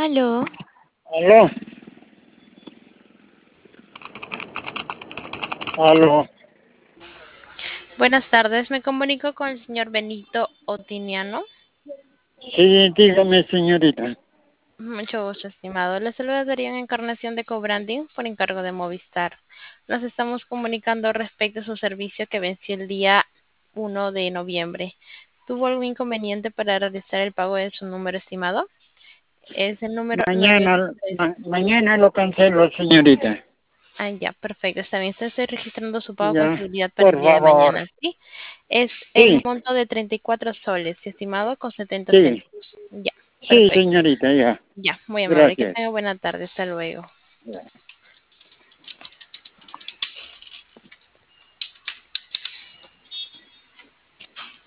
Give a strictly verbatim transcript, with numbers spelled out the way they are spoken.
Aló, Aló, aló. buenas tardes. Me comunico con el señor Benito Otiniano. Sí, dígame, señorita. Mucho gusto, estimado. Le saluda Darío en Encarnación de Cobranding por encargo de Movistar. Nos estamos comunicando respecto a su servicio que venció el día uno de noviembre. ¿Tuvo algún inconveniente para realizar el pago de su número estimado? Es el número Mañana, nueve tres. ma- mañana lo cancelo, señorita. Ah, ya, perfecto. Está bien. Estoy registrando su pago con Ya, seguridad para por el día de favor. mañana, ¿sí? Es el Sí, monto de treinta y cuatro soles, estimado, con setenta sí, céntimos. Ya, sí, perfecto. señorita, ya. Ya, muy amable. Que Gracias. tenga buena tarde. Hasta luego. Ya.